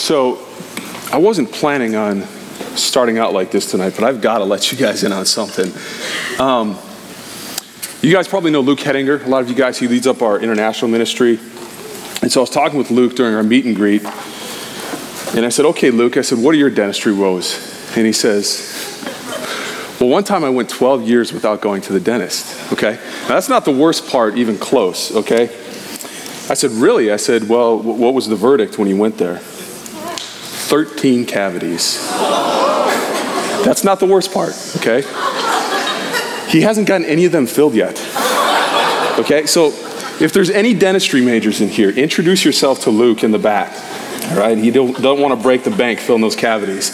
So I wasn't planning on starting out like this tonight, but I've got to let you guys in on something. You guys probably know Luke Hettinger. A lot of you guys, he leads up our international ministry. And so I was talking with Luke during our meet and greet. And I said, okay, Luke, I said, what are your dentistry woes? And he says, well, one time I went 12 years without going to the dentist, okay? Now, that's not the worst part, even close, okay? I said, really? I said, well, what was the verdict when you went there? 13 cavities. That's not the worst part, okay? He hasn't gotten any of them filled yet, okay? So if there's any dentistry majors in here, introduce yourself to Luke in the back, all right? You don't want to break the bank filling those cavities.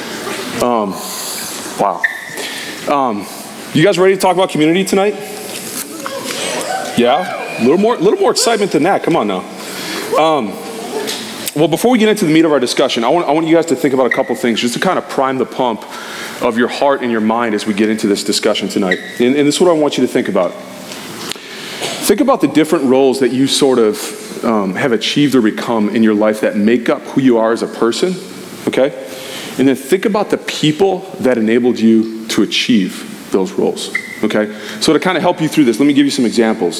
Wow. You guys ready to talk about community tonight? Yeah? A little more excitement than that. Come on now. Well, before we get into the meat of our discussion, I want you guys to think about a couple things just to kind of prime the pump of your heart and your mind as we get into this discussion tonight. And this is what I want you to think about. Think about the different roles that you sort of have achieved or become in your life that make up who you are as a person, okay? And then think about the people that enabled you to achieve those roles, okay? So to kind of help you through this, let me give you some examples.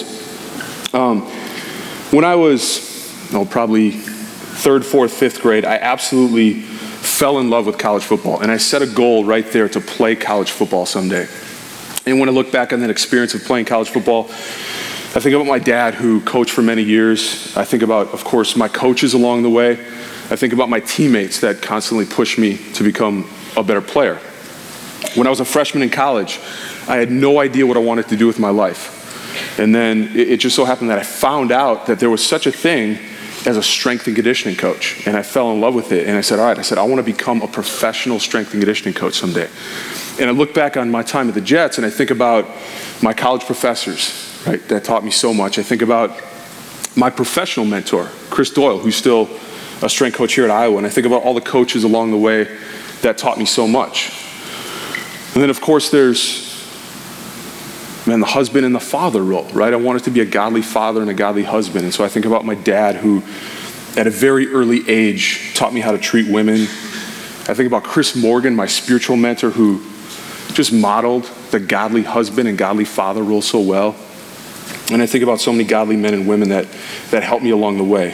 When I was, probably 3rd, 4th, 5th grade, I absolutely fell in love with college football. And I set a goal right there to play college football someday. And when I look back on that experience of playing college football, I think about my dad who coached for many years. I think about, of course, my coaches along the way. I think about my teammates that constantly pushed me to become a better player. When I was a freshman in college, I had no idea what I wanted to do with my life. And then it just so happened that I found out that there was such a thing as a strength and conditioning coach. And I fell in love with it. And I said, all right, I want to become a professional strength and conditioning coach someday. And I look back on my time at the Jets and I think about my college professors, right, that taught me so much. I think about my professional mentor, Chris Doyle, who's still a strength coach here at Iowa. And I think about all the coaches along the way that taught me so much. And then, of course, there's the husband and the father role, right? I wanted to be a godly father and a godly husband. And so I think about my dad who, at a very early age, taught me how to treat women. I think about Chris Morgan, my spiritual mentor, who just modeled the godly husband and godly father role so well. And I think about so many godly men and women that helped me along the way.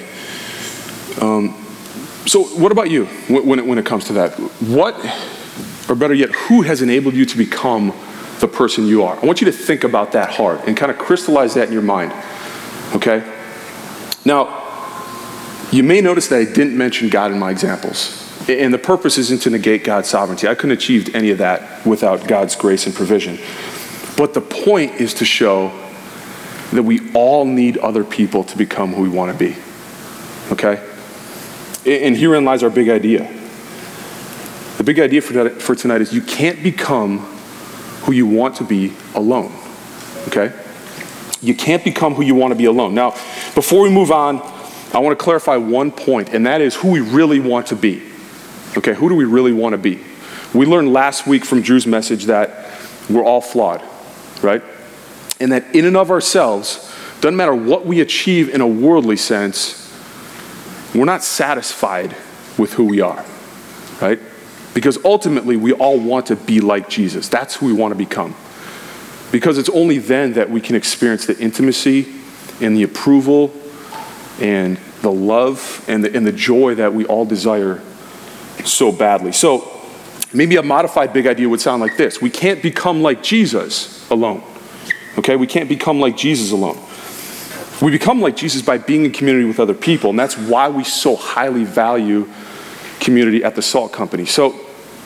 So what about you when it comes to that? What, or better yet, who has enabled you to become the person you are? I want you to think about that hard and kind of crystallize that in your mind, okay? Now, you may notice that I didn't mention God in my examples. And the purpose isn't to negate God's sovereignty. I couldn't have achieved any of that without God's grace and provision. But the point is to show that we all need other people to become who we want to be, okay? And herein lies our big idea. The big idea for tonight is you can't become who you want to be alone, okay? You can't become who you want to be alone. Now, before we move on, I want to clarify one point, and that is who we really want to be, okay? Who do we really want to be? We learned last week from Drew's message that we're all flawed, right? And that in and of ourselves, doesn't matter what we achieve in a worldly sense, we're not satisfied with who we are, right? Because ultimately, we all want to be like Jesus. That's who we want to become. Because it's only then that we can experience the intimacy and the approval and the love and the joy that we all desire so badly. So maybe a modified big idea would sound like this. We can't become like Jesus alone. Okay? We can't become like Jesus alone. We become like Jesus by being in community with other people, and that's why we so highly value community at the Salt Company. So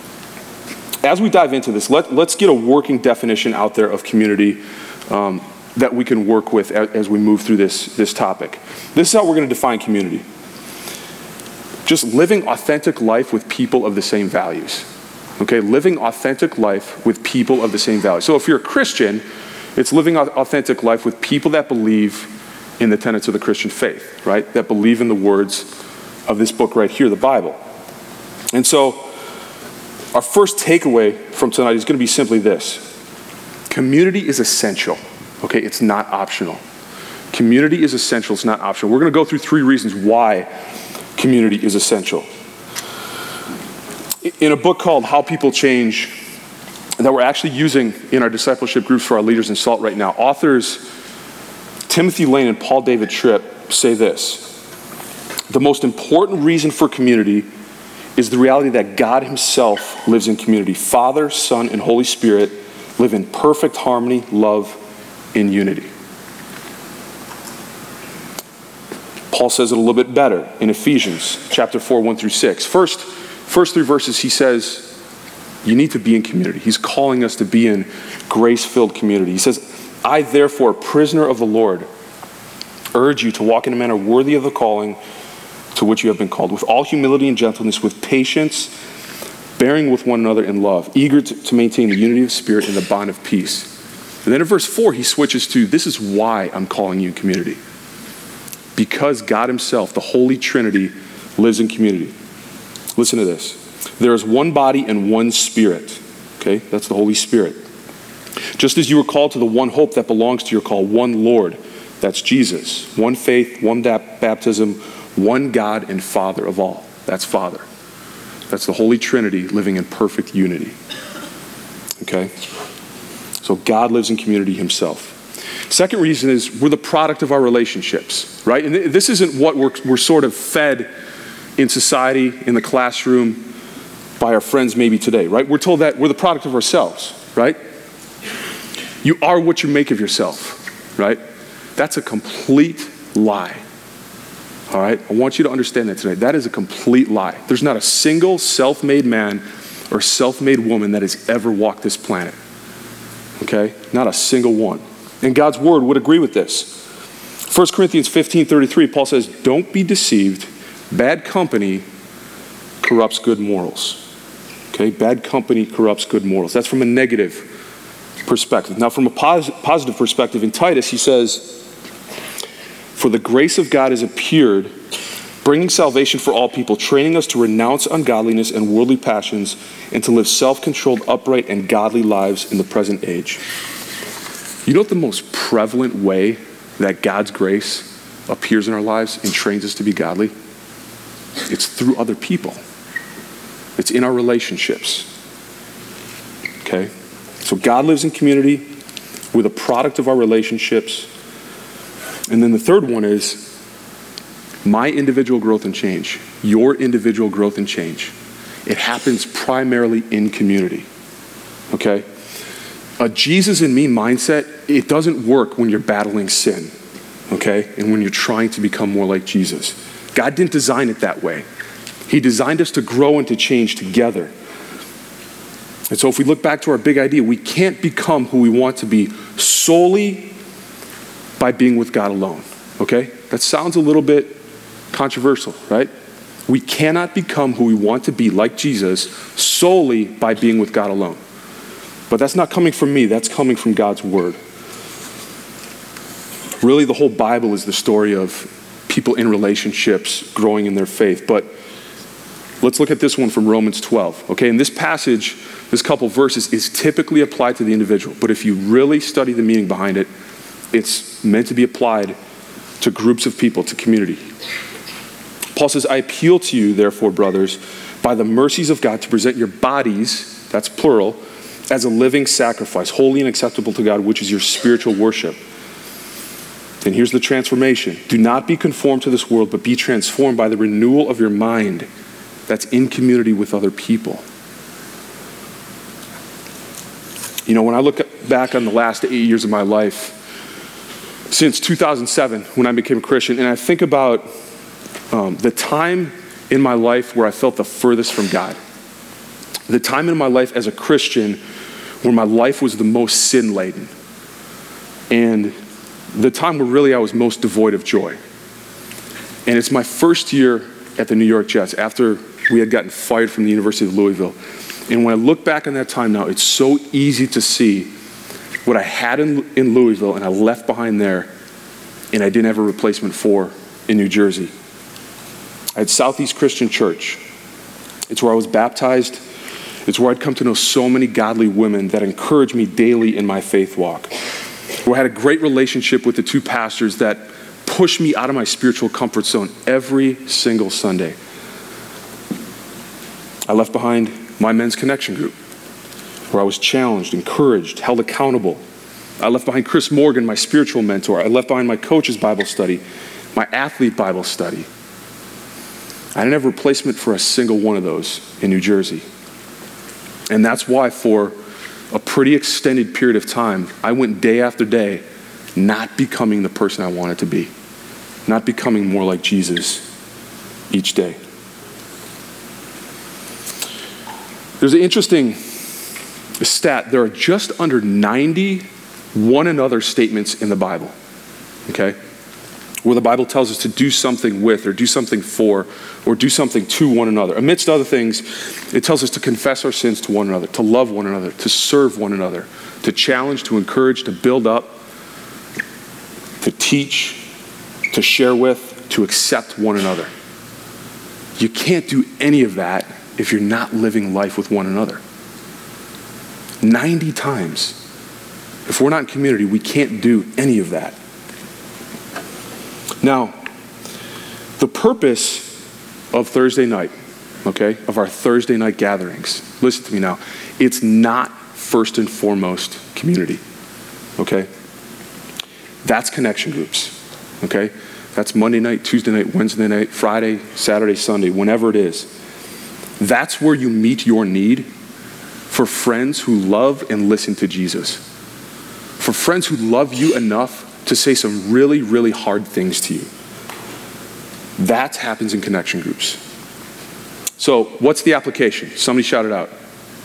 as we dive into this, let's get a working definition out there of community that we can work with as we move through this topic. This is how we're going to define community. Just living authentic life with people of the same values. Okay, living authentic life with people of the same values. So if you're a Christian, it's living authentic life with people that believe in the tenets of the Christian faith, right? That believe in the words of this book right here, the Bible. And so our first takeaway from tonight is going to be simply this. Community is essential, okay? It's not optional. Community is essential, it's not optional. We're going to go through 3 reasons why community is essential. in a book called How People Change that we're actually using in our discipleship groups for our leaders in SALT right now, authors Timothy Lane and Paul David Tripp say this: the most important reason for community is the reality that God himself lives in community. Father, Son, and Holy Spirit live in perfect harmony, love, and unity. Paul says it a little bit better in Ephesians chapter 4, 1 through 6. First 3 verses, he says, you need to be in community. He's calling us to be in grace-filled community. He says, I therefore, prisoner of the Lord, urge you to walk in a manner worthy of the calling to which you have been called, with all humility and gentleness, with patience, bearing with one another in love, eager to maintain the unity of spirit and the bond of peace. And then in verse 4, he switches to, this is why I'm calling you community. Because God himself, the Holy Trinity, lives in community. Listen to this. There is one body and one Spirit. Okay, that's the Holy Spirit. Just as you were called to the one hope that belongs to your call, one Lord, that's Jesus. One faith, one baptism, one God and Father of all. That's Father. That's the Holy Trinity living in perfect unity. Okay? So God lives in community himself. Second reason is we're the product of our relationships, right? And this isn't what we're sort of fed in society, in the classroom, by our friends maybe today, right? We're told that we're the product of ourselves, right? You are what you make of yourself, right? That's a complete lie. All right? I want you to understand that today. That is a complete lie. There's not a single self-made man or self-made woman that has ever walked this planet. Okay? Not a single one. And God's word would agree with this. 1 Corinthians 15:33, Paul says, don't be deceived. Bad company corrupts good morals. Okay? Bad company corrupts good morals. That's from a negative perspective. Now, from a positive perspective, in Titus, he says, for the grace of God has appeared, bringing salvation for all people, training us to renounce ungodliness and worldly passions, and to live self-controlled, upright, and godly lives in the present age. You know what the most prevalent way that God's grace appears in our lives and trains us to be godly? It's through other people. It's in our relationships. Okay? So God lives in community. We're the product of our relationships. And then the third one is my individual growth and change. Your individual growth and change. It happens primarily in community. Okay? A Jesus in me mindset, it doesn't work when you're battling sin. Okay? And when you're trying to become more like Jesus. God didn't design it that way. He designed us to grow and to change together. And so if we look back to our big idea, we can't become who we want to be solely by being with God alone. Okay? That sounds a little bit controversial, right? We cannot become who we want to be, like Jesus, solely by being with God alone. But that's not coming from me, that's coming from God's word. Really, the whole Bible is the story of people in relationships growing in their faith. But let's look at this one from Romans 12. Okay, and this passage, this couple verses, is typically applied to the individual. But if you really study the meaning behind it, it's meant to be applied to groups of people, to community. Paul says, I appeal to you, therefore, brothers, by the mercies of God, to present your bodies, that's plural, as a living sacrifice, holy and acceptable to God, which is your spiritual worship. And here's the transformation. Do not be conformed to this world, but be transformed by the renewal of your mind. That's in community with other people. You know, when I look back on the last 8 years of my life, since 2007, when I became a Christian, and I think about the time in my life where I felt the furthest from God. The time in my life as a Christian where my life was the most sin-laden. And the time where really I was most devoid of joy. And it's my first year at the New York Jets after we had gotten fired from the University of Louisville. And when I look back on that time now, it's so easy to see what I had in Louisville and I left behind there and I didn't have a replacement for in New Jersey. I had Southeast Christian Church. It's where I was baptized. It's where I'd come to know so many godly women that encouraged me daily in my faith walk. Where I had a great relationship with the two pastors that pushed me out of my spiritual comfort zone every single Sunday. I left behind my men's connection group, where I was challenged, encouraged, held accountable. I left behind Chris Morgan, my spiritual mentor. I left behind my coach's Bible study, my athlete Bible study. I didn't have a replacement for a single one of those in New Jersey. And that's why for a pretty extended period of time, I went day after day not becoming the person I wanted to be, not becoming more like Jesus each day. There's an interesting stat. There are just under 90 one another statements in the Bible, okay? Where the Bible tells us to do something with or do something for or do something to one another. Amidst other things, it tells us to confess our sins to one another, to love one another, to serve one another, to challenge, to encourage, to build up, to teach, to share with, to accept one another. You can't do any of that if you're not living life with one another. 90 times. If we're not in community, we can't do any of that. Now, the purpose of Thursday night, okay, of our Thursday night gatherings, listen to me now, it's not first and foremost community, okay? That's connection groups, okay? That's Monday night, Tuesday night, Wednesday night, Friday, Saturday, Sunday, whenever it is. That's where you meet your need for friends who love and listen to Jesus. For friends who love you enough to say some really, really hard things to you. That happens in connection groups. So what's the application? Somebody shout it out.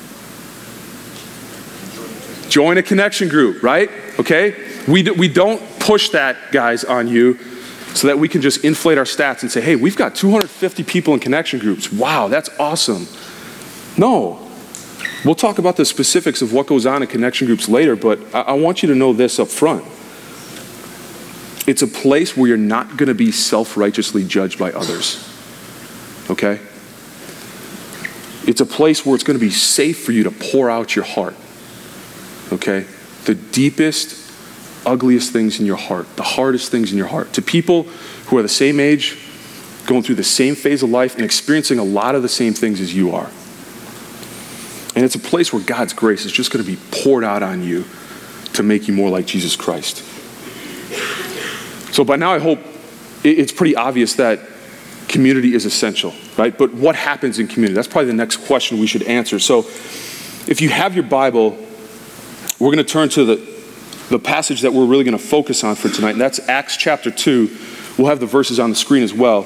Join a connection group, right? Okay? We don't push that, guys, on you so that we can just inflate our stats and say, hey, we've got 250 people in connection groups. Wow, that's awesome. No. We'll talk about the specifics of what goes on in connection groups later, but I want you to know this up front. It's a place where you're not going to be self-righteously judged by others, okay? It's a place where it's going to be safe for you to pour out your heart, okay? The deepest, ugliest things in your heart, the hardest things in your heart, to people who are the same age, going through the same phase of life, and experiencing a lot of the same things as you are. And it's a place where God's grace is just going to be poured out on you to make you more like Jesus Christ. So by now I hope it's pretty obvious that community is essential, right? But what happens in community? That's probably the next question we should answer. So if you have your Bible, we're going to turn to the passage that we're really going to focus on for tonight, and that's Acts chapter 2. We'll have the verses on the screen as well.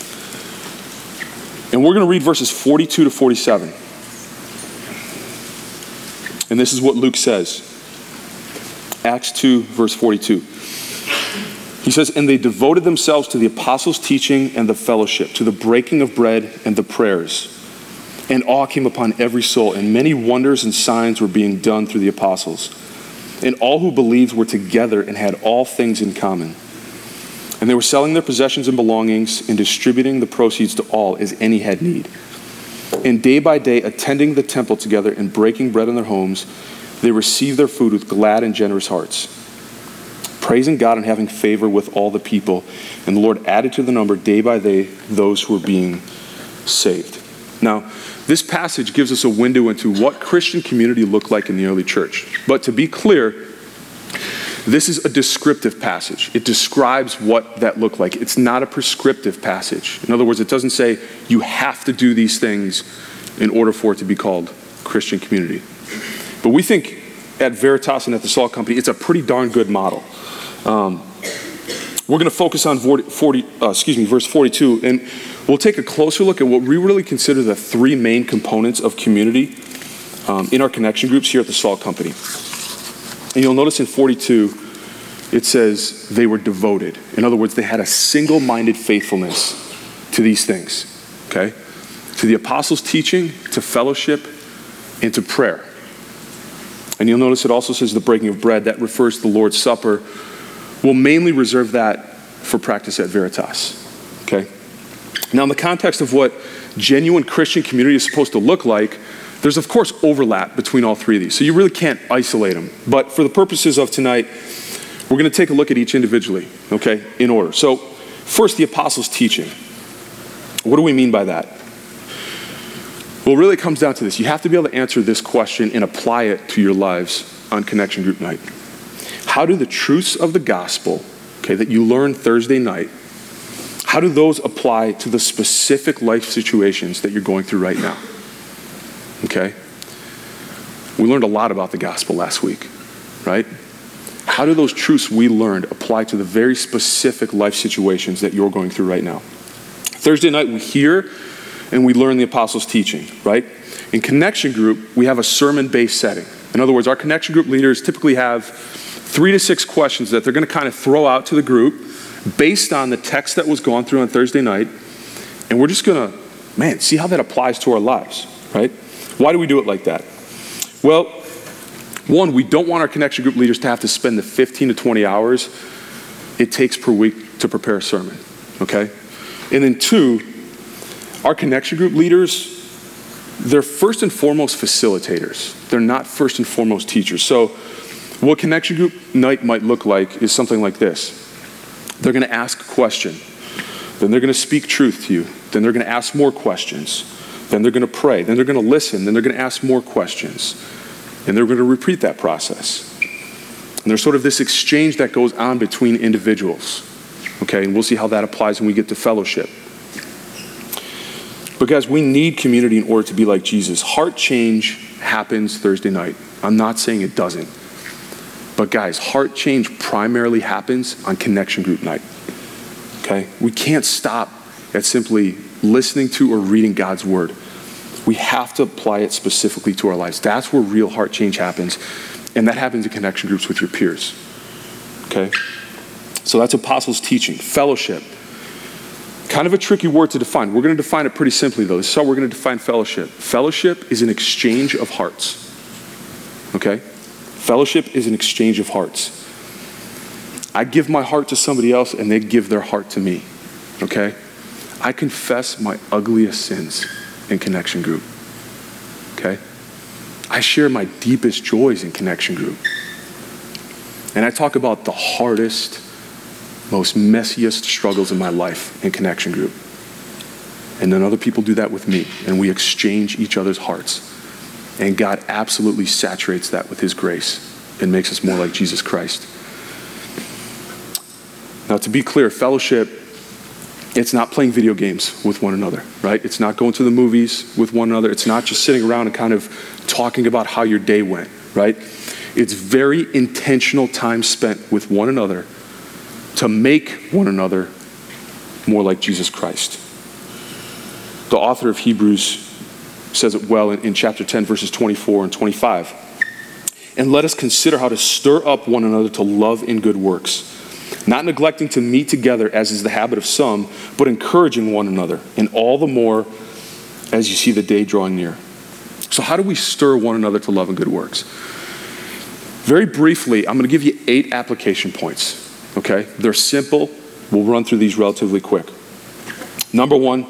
And we're going to read verses 42 to 47. And this is what Luke says. Acts 2, verse 42. He says, and they devoted themselves to the apostles' teaching and the fellowship, to the breaking of bread and the prayers. And awe came upon every soul, and many wonders and signs were being done through the apostles. And all who believed were together and had all things in common. And they were selling their possessions and belongings and distributing the proceeds to all as any had need. And day by day, attending the temple together and breaking bread in their homes, they received their food with glad and generous hearts, praising God and having favor with all the people. And the Lord added to the number day by day those who were being saved. Now, this passage gives us a window into what Christian community looked like in the early church. But to be clear, this is a descriptive passage. It describes what that looked like. It's not a prescriptive passage. In other words, it doesn't say you have to do these things in order for it to be called Christian community. But we think at Veritas and at the Salt Company, it's a pretty darn good model. We're going to focus on verse 42, and we'll take a closer look at what we really consider the three main components of community in our connection groups here at the Salt Company. And you'll notice in 42, it says they were devoted. In other words, they had a single-minded faithfulness to these things, okay? To the apostles' teaching, to fellowship, and to prayer. And you'll notice it also says the breaking of bread. That refers to the Lord's Supper. We'll mainly reserve that for practice at Veritas, okay? Now, in the context of what genuine Christian community is supposed to look like, there's, of course, overlap between all three of these. So you really can't isolate them. But for the purposes of tonight, we're going to take a look at each individually, okay, in order. So first, the apostles' teaching. What do we mean by that? Well, really it comes down to this. You have to be able to answer this question and apply it to your lives on Connection Group Night. How do the truths of the gospel, okay, that you learned Thursday night, how do those apply to the specific life situations that you're going through right now? Okay? We learned a lot about the gospel last week, right? How do those truths we learned apply to the very specific life situations that you're going through right now? Thursday night we hear and we learn the apostles' teaching, right? In Connection Group, we have a sermon-based setting. In other words, our Connection Group leaders typically have 3 to 6 questions that they're going to kind of throw out to the group based on the text that was gone through on Thursday night. And we're just going to, see how that applies to our lives, right? Why do we do it like that? Well, one, we don't want our Connection Group leaders to have to spend the 15 to 20 hours it takes per week to prepare a sermon, okay? And then 2, our Connection Group leaders, they're first and foremost facilitators. They're not first and foremost teachers. So what Connection Group Night might look like is something like this. They're going to ask a question. Then they're going to speak truth to you. Then they're going to ask more questions. Then they're going to pray. Then they're going to listen. Then they're going to ask more questions. And they're going to repeat that process. And there's sort of this exchange that goes on between individuals. Okay, and we'll see how that applies when we get to fellowship. But guys, we need community in order to be like Jesus. Heart change happens Thursday night. I'm not saying it doesn't. But guys, heart change primarily happens on Connection Group Night. Okay? We can't stop at simply listening to or reading God's word. We have to apply it specifically to our lives. That's where real heart change happens. And that happens in connection groups with your peers. Okay? So that's apostles' teaching. Fellowship. Kind of a tricky word to define. We're going to define it pretty simply, though. This is how we're going to define fellowship. Fellowship is an exchange of hearts. Okay? Fellowship is an exchange of hearts. I give my heart to somebody else, and they give their heart to me. Okay? I confess my ugliest sins in connection group. Okay? I share my deepest joys in connection group. And I talk about the hardest, most messiest struggles in my life in connection group. And then other people do that with me, and we exchange each other's hearts. And God absolutely saturates that with his grace and makes us more like Jesus Christ. Now, to be clear, fellowship, it's not playing video games with one another, right? It's not going to the movies with one another. It's not just sitting around and kind of talking about how your day went, right? It's very intentional time spent with one another to make one another more like Jesus Christ. The author of Hebrews says it well in chapter 10, verses 24 and 25. And let us consider how to stir up one another to love and good works, not neglecting to meet together as is the habit of some, but encouraging one another, and all the more as you see the day drawing near. So how do we stir one another to love and good works? Very briefly, I'm going to give you 8 application points, okay? They're simple. We'll run through these relatively quick. Number 1,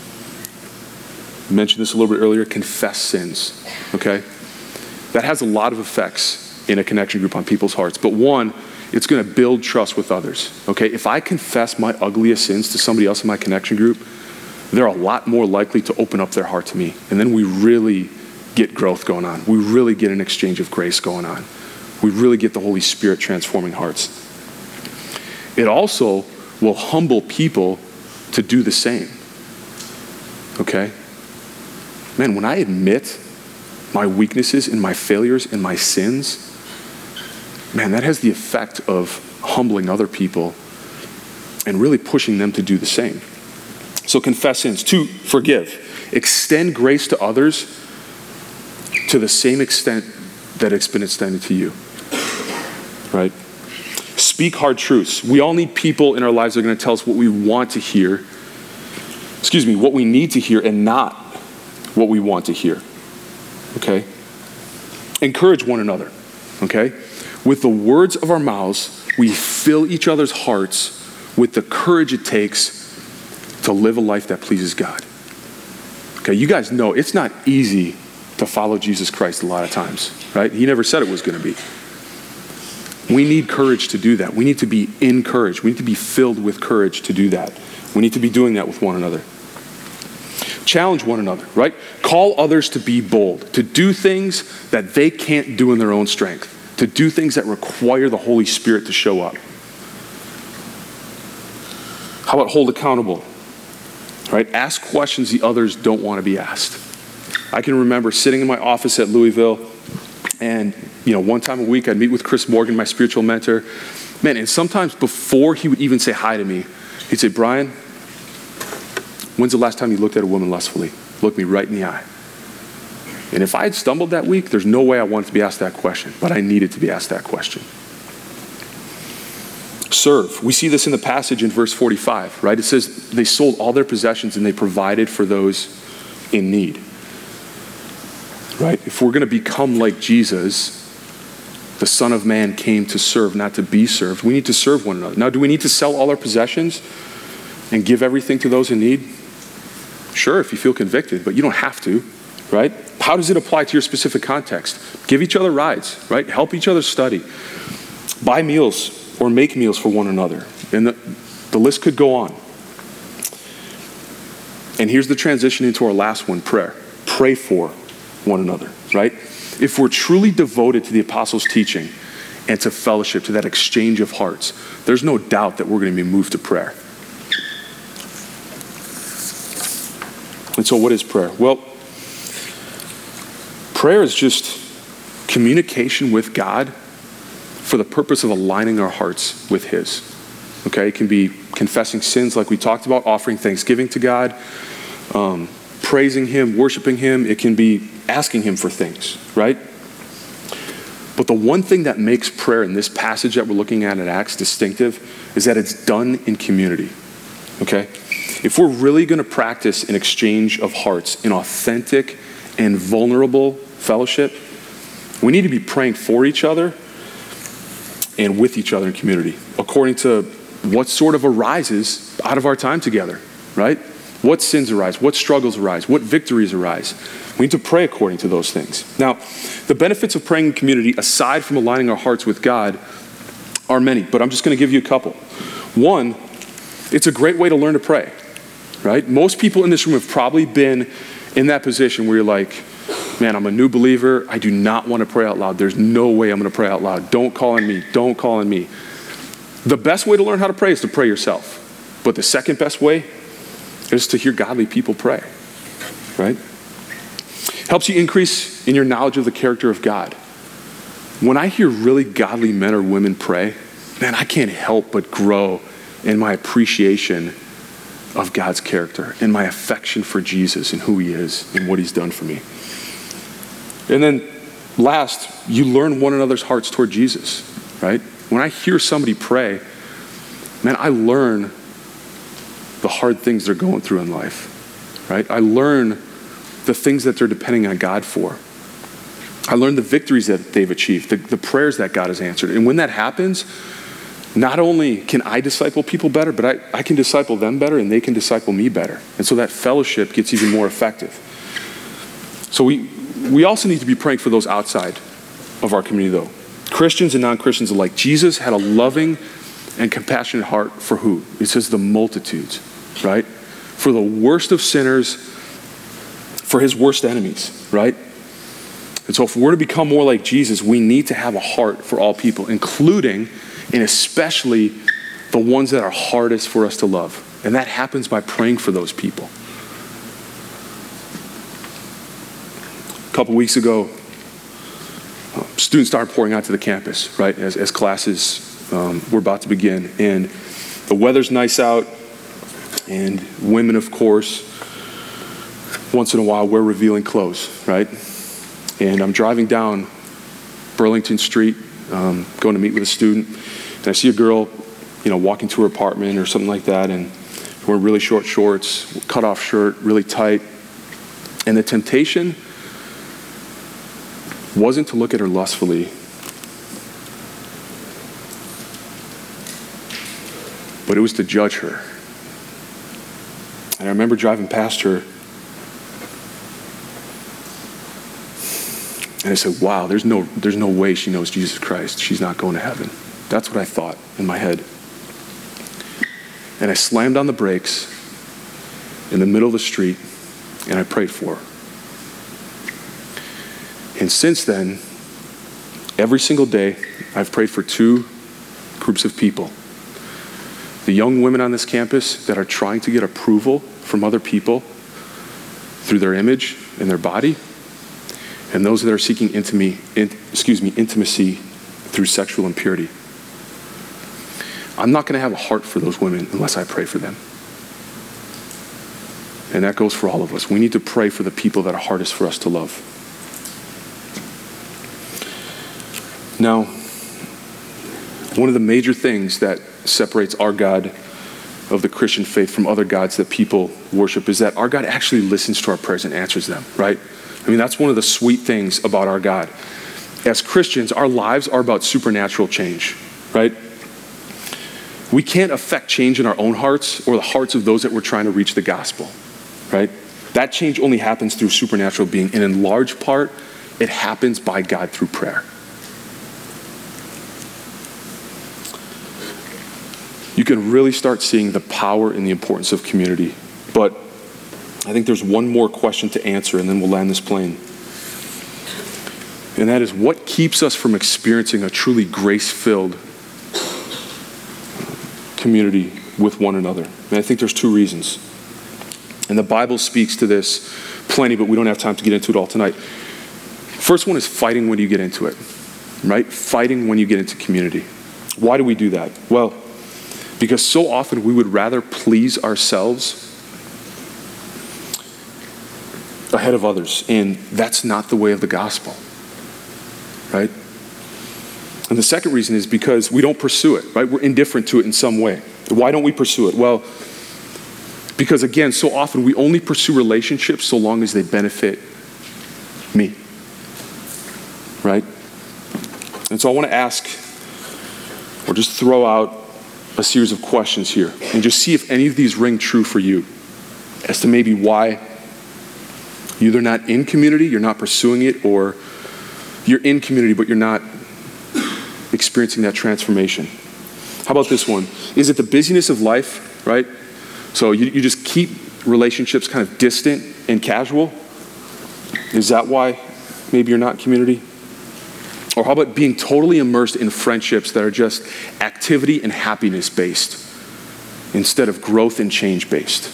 I mentioned this a little bit earlier, confess sins, okay? That has a lot of effects in a connection group on people's hearts. But one, it's going to build trust with others, okay? If I confess my ugliest sins to somebody else in my connection group, they're a lot more likely to open up their heart to me. And then we really get growth going on. We really get an exchange of grace going on. We really get the Holy Spirit transforming hearts. It also will humble people to do the same, okay? Man, when I admit my weaknesses and my failures and my sins, man, that has the effect of humbling other people and really pushing them to do the same. So confess sins. 2, forgive. Extend grace to others to the same extent that it's been extended to you, right? Speak hard truths. We all need people in our lives that are going to tell us what we want to hear, what we need to hear, and not what we want to hear, okay? Encourage one another, okay? With the words of our mouths, we fill each other's hearts with the courage it takes to live a life that pleases God. Okay, you guys know it's not easy to follow Jesus Christ a lot of times, right? He never said it was going to be. We need courage to do that. We need to be encouraged. We need to be filled with courage to do that. We need to be doing that with one another. Challenge one another, right? Call others to be bold, to do things that they can't do in their own strength, to do things that require the Holy Spirit to show up. How about hold accountable, right? Ask questions the others don't want to be asked. I can remember sitting in my office at Louisville, and one time a week I'd meet with Chris Morgan, my spiritual mentor. Man, and sometimes before he would even say hi to me, he'd say, Brian, when's the last time you looked at a woman lustfully? Look me right in the eye. And if I had stumbled that week, there's no way I wanted to be asked that question, but I needed to be asked that question. Serve. We see this in the passage in verse 45, right? It says they sold all their possessions and they provided for those in need. Right? If we're going to become like Jesus, the Son of Man came to serve, not to be served. We need to serve one another. Now, do we need to sell all our possessions and give everything to those in need? Sure, if you feel convicted, but you don't have to, right? How does it apply to your specific context? Give each other rides, right? Help each other study. Buy meals or make meals for one another. And the list could go on. And here's the transition into our last one, prayer. Pray for one another, right? If we're truly devoted to the apostles' teaching and to fellowship, to that exchange of hearts, there's no doubt that we're going to be moved to prayer. And so what is prayer? Well, prayer is just communication with God for the purpose of aligning our hearts with His. Okay? It can be confessing sins like we talked about, offering thanksgiving to God, praising Him, worshiping Him. It can be asking Him for things, right? But the one thing that makes prayer in this passage that we're looking at in Acts distinctive is that it's done in community, okay? If we're really going to practice an exchange of hearts, an authentic and vulnerable fellowship, we need to be praying for each other and with each other in community, according to what sort of arises out of our time together, right? What sins arise? What struggles arise? What victories arise? We need to pray according to those things. Now, the benefits of praying in community, aside from aligning our hearts with God, are many, but I'm just going to give you a couple. One, it's a great way to learn to pray, right? Most people in this room have probably been in that position where you're like, man, I'm a new believer. I do not want to pray out loud. There's no way I'm going to pray out loud. Don't call on me. Don't call on me. The best way to learn how to pray is to pray yourself. But the second best way is to hear godly people pray, right? Helps you increase in your knowledge of the character of God. When I hear really godly men or women pray, man, I can't help but grow in my appreciation of God's character and my affection for Jesus and who He is and what He's done for me. And then last, you learn one another's hearts toward Jesus, right? When I hear somebody pray, man, I learn the hard things they're going through in life, right? I learn the things that they're depending on God for. I learn the victories that they've achieved, the prayers that God has answered. And when that happens, not only can I disciple people better, but I can disciple them better and they can disciple me better. And so that fellowship gets even more effective. So we also need to be praying for those outside of our community though. Christians and non-Christians alike. Jesus had a loving and compassionate heart for who? It says the multitudes, right? For the worst of sinners, for His worst enemies, right? And so if we're to become more like Jesus, we need to have a heart for all people, including and especially the ones that are hardest for us to love. And that happens by praying for those people. A couple weeks ago, students started pouring out to the campus, right, as classes were about to begin. And the weather's nice out, and women, of course, once in a while wear revealing clothes, right? And I'm driving down Burlington Street, going to meet with a student, and I see a girl, walking to her apartment or something like that, and wearing really short shorts, cut off shirt, really tight. And the temptation wasn't to look at her lustfully, but it was to judge her. And I remember driving past her, and I said, wow, there's no way she knows Jesus Christ. She's not going to heaven. That's what I thought in my head. And I slammed on the brakes in the middle of the street, and I prayed for her. And since then, every single day, I've prayed for two groups of people. The young women on this campus that are trying to get approval from other people through their image and their body, and those that are seeking intimacy through sexual impurity. I'm not going to have a heart for those women unless I pray for them. And that goes for all of us. We need to pray for the people that are hardest for us to love. Now, one of the major things that separates our God of the Christian faith from other gods that people worship is that our God actually listens to our prayers and answers them, right? I mean, that's one of the sweet things about our God. As Christians, our lives are about supernatural change, right? We can't affect change in our own hearts or the hearts of those that we're trying to reach the gospel, right? That change only happens through supernatural being, and in large part, it happens by God through prayer. You can really start seeing the power and the importance of community. But I think there's one more question to answer, and then we'll land this plane. And that is, what keeps us from experiencing a truly grace-filled community with one another? And I think there's two reasons. And the Bible speaks to this plenty, but we don't have time to get into it all tonight. First one is fighting when you get into it, right? Fighting when you get into community. Why do we do that? Well, because so often we would rather please ourselves ahead of others, and that's not the way of the gospel, right? And the second reason is because we don't pursue it, right? We're indifferent to it in some way. Why don't we pursue it? Well, because again, so often we only pursue relationships so long as they benefit me, right? And so I want to ask, or just throw out a series of questions here and just see if any of these ring true for you as to maybe why you're either not in community, you're not pursuing it, or you're in community but you're not experiencing that transformation. How about this one? Is it the busyness of life, right? So you just keep relationships kind of distant and casual? Is that why maybe you're not in community? Or how about being totally immersed in friendships that are just activity and happiness based instead of growth and change based?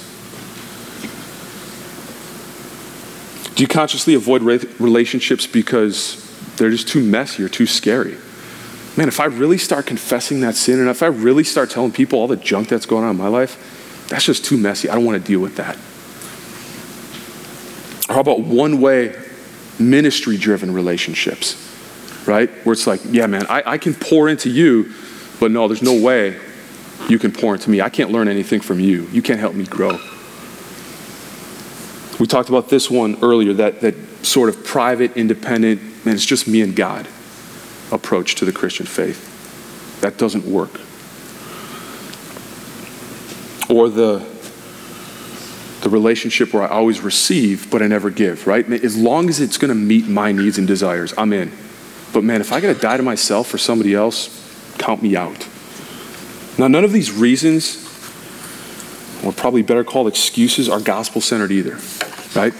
Do you consciously avoid relationships because they're just too messy or too scary? Man, if I really start confessing that sin, and if I really start telling people all the junk that's going on in my life, that's just too messy. I don't want to deal with that. Or how about one-way ministry-driven relationships? Right? Where it's like, yeah, man, I can pour into you, but no, there's no way you can pour into me. I can't learn anything from you. You can't help me grow. We talked about this one earlier, that sort of private, independent, and it's just me and God approach to the Christian faith. That doesn't work. Or the relationship where I always receive, but I never give, right? As long as it's going to meet my needs and desires, I'm in. But man, if I got to die to myself for somebody else, count me out. Now, none of these reasons, or probably better called excuses, are gospel-centered either, right?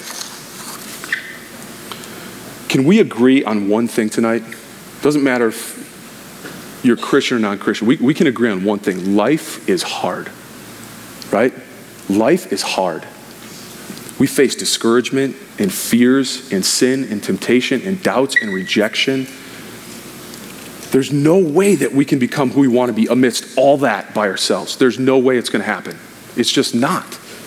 Can we agree on one thing tonight? Doesn't matter if you're Christian or non-Christian. We can agree on one thing. Life is hard, right? Life is hard. We face discouragement and fears and sin and temptation and doubts and rejection. There's no way that we can become who we want to be amidst all that by ourselves. There's no way it's going to happen. It's just not.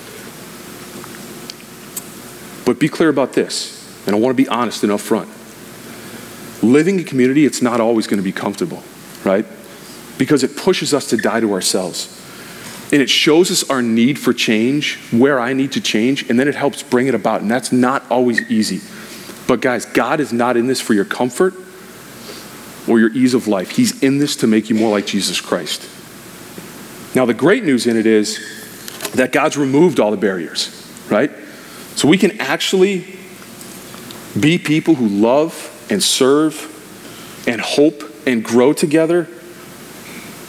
But be clear about this, and I want to be honest and upfront. Living in community, it's not always going to be comfortable, right? Because it pushes us to die to ourselves. And it shows us our need for change, where I need to change, and then it helps bring it about. And that's not always easy. But guys, God is not in this for your comfort or your ease of life. He's in this to make you more like Jesus Christ. Now, the great news in it is that God's removed all the barriers, right? So we can actually be people who love and serve and hope and grow together.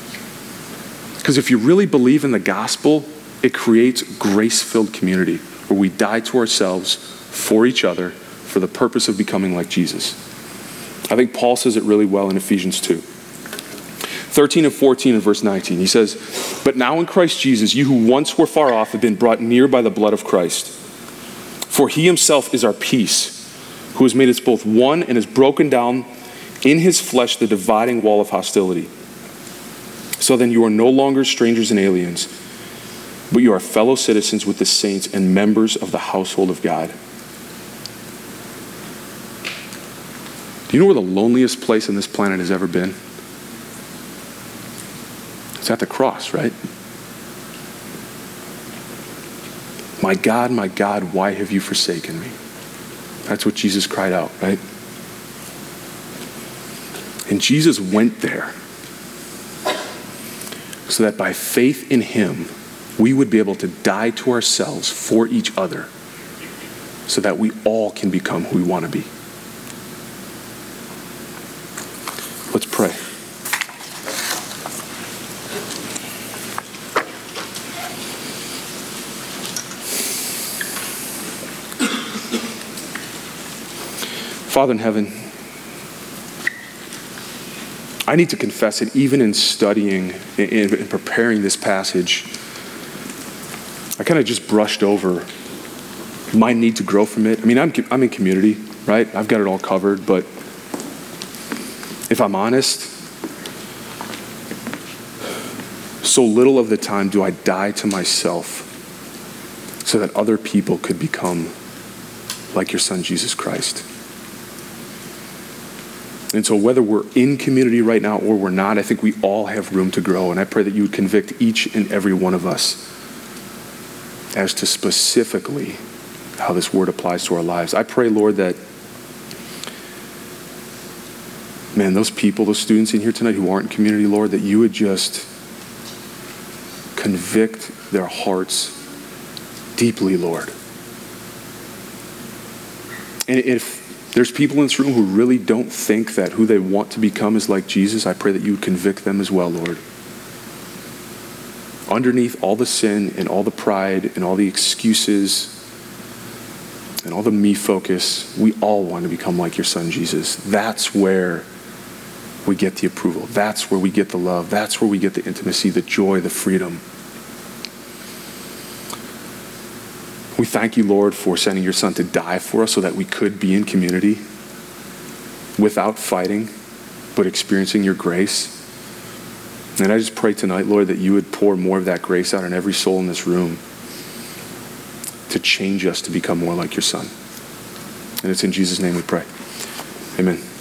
Because if you really believe in the gospel, it creates grace-filled community where we die to ourselves for each other for the purpose of becoming like Jesus. I think Paul says it really well in Ephesians 2. 13 and 14 and verse 19. He says, "But now in Christ Jesus, you who once were far off have been brought near by the blood of Christ. For he himself is our peace, who has made us both one and has broken down in his flesh the dividing wall of hostility. So then you are no longer strangers and aliens, but you are fellow citizens with the saints and members of the household of God." Do you know where the loneliest place on this planet has ever been? It's at the cross, right? My God, why have you forsaken me? That's what Jesus cried out, right? And Jesus went there so that by faith in him, we would be able to die to ourselves for each other so that we all can become who we want to be. Let's pray. Father in heaven, I need to confess it, even in studying and preparing this passage, I kind of just brushed over my need to grow from it. I mean, I'm in community, right? I've got it all covered, but if I'm honest, so little of the time do I die to myself so that other people could become like your son, Jesus Christ. And so whether we're in community right now or we're not, I think we all have room to grow. And I pray that you would convict each and every one of us as to specifically how this word applies to our lives. I pray, Lord, that, man, those people, those students in here tonight who aren't in community, Lord, that you would just convict their hearts deeply, Lord. And if there's people in this room who really don't think that who they want to become is like Jesus, I pray that you would convict them as well, Lord. Underneath all the sin and all the pride and all the excuses and all the me focus, we all want to become like your son, Jesus. That's where we get the approval. That's where we get the love. That's where we get the intimacy, the joy, the freedom. We thank you, Lord, for sending your son to die for us so that we could be in community without fighting, but experiencing your grace. And I just pray tonight, Lord, that you would pour more of that grace out on every soul in this room to change us to become more like your son. And it's in Jesus' name we pray. Amen.